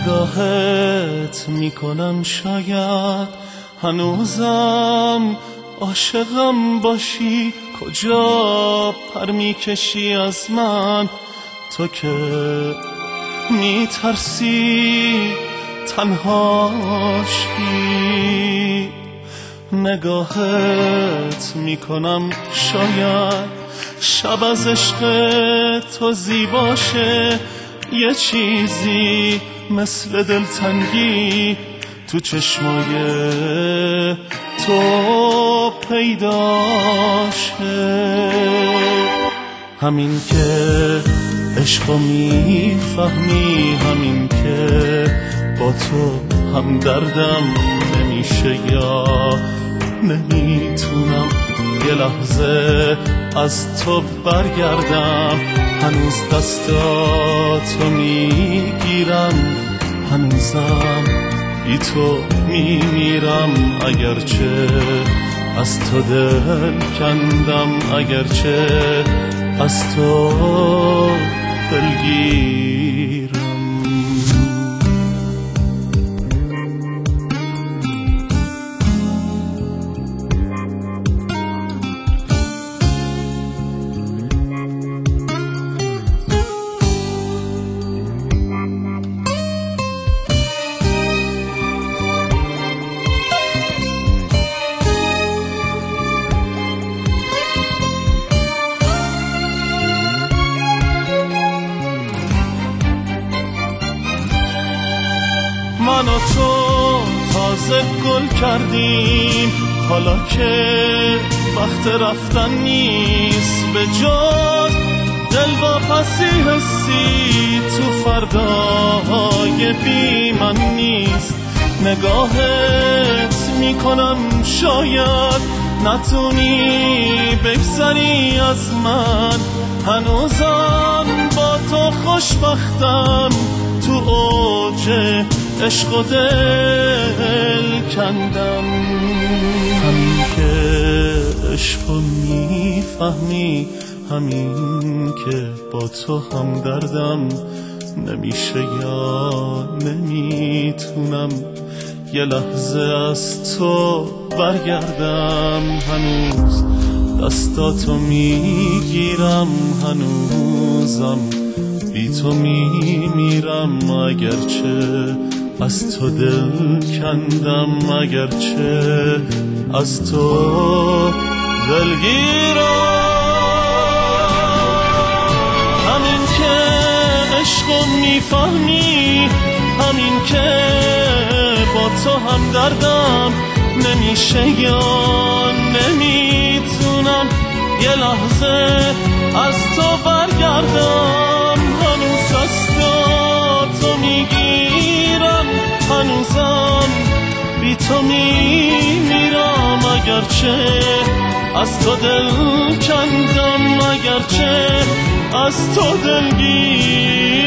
نگاهت میکنم شاید هنوزم عاشقم باشی. کجا پر میکشی از من تو که میترسی تنهاشی؟ نگاهت میکنم شاید شب از عشق تو زیباشه، یه چیزی مثل دلتنگی تو چشمای تو پیداشه. همین که عشقو میفهمی، همین که با تو همدردم نمیشه یا نمیتونم یه لحظه از تو برگردم. هنوز دستاتو میگیرم، هنوزم بی تو میمیرم. اگرچه از تو دل کندم، اگرچه از تو دلگیرم. من و تو تازه گل کردیم، حالا که وقت رفتن نیست. به جز دلواپسی حسی تو فرداهای بی من نیست. نگاهت میکنم شاید نتونی بگذری از من. هنوزم با تو خوشبختم، تو اوج عشق و دل کندم. همین که عشقو میفهمی، همین که با تو همدردم نمیشه یا نمیتونم یه لحظه از تو برگردم. هنوز دستاتو میگیرم، هنوزم بی تو میمیرم. اگرچه از تو دل کندم، اگرچه از تو دلگیرم. همین که عشقو میفهمی، همین که با تو همدردم نمیشه یا نمیتونم یه لحظه از تو برگردم. هنوز دستاتو میگیرم، هنوزم بی تو میمیرم. اگرچه از تو دل کندم، اگرچه از تو دلگیرم.